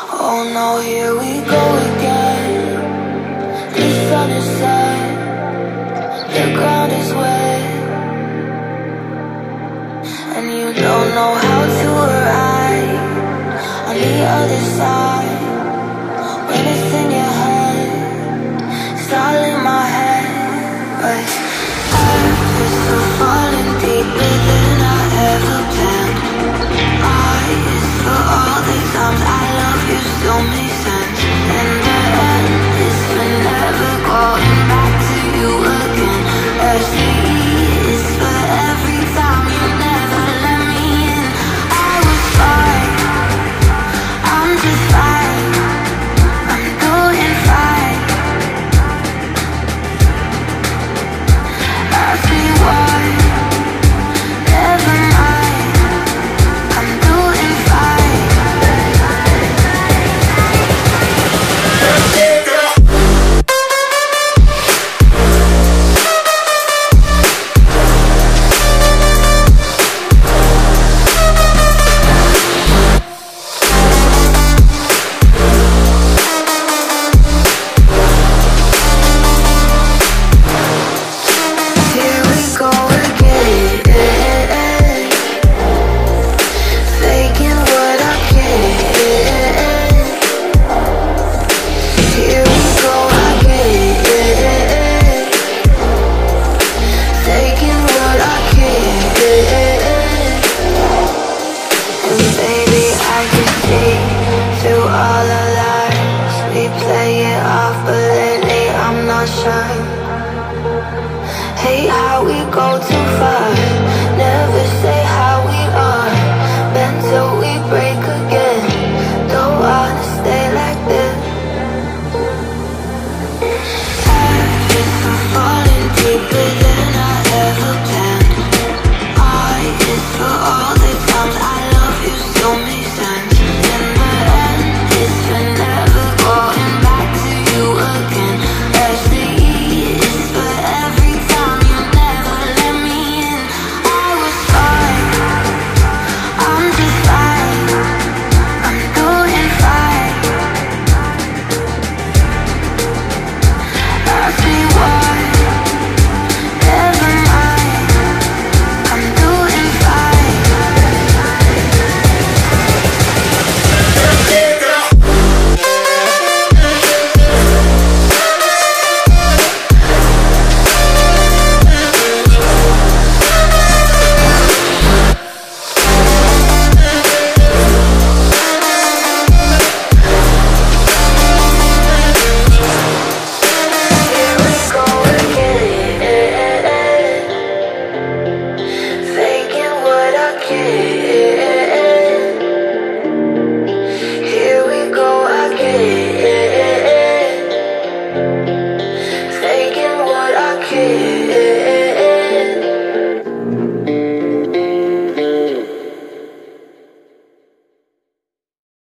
Oh no, here we go again. The sun is set, the ground is wet, and you don't know how to arrive on the other side. When it's in your head, it's all in my head. But I'm still falling deeper than I ever planned. Is for all the times I love you still make sense. And the end is for never going back to you again. S is for every time you never let me in. I was fine, I'm just fine, I'm doing fine. Ask me why, never mind, I'm doing fine. Here we go again, faking what I can't. Here we go again, faking what I can't. And baby, I can see through all the lies. We play it off, but lately I'm not sure. Hate how we go too far.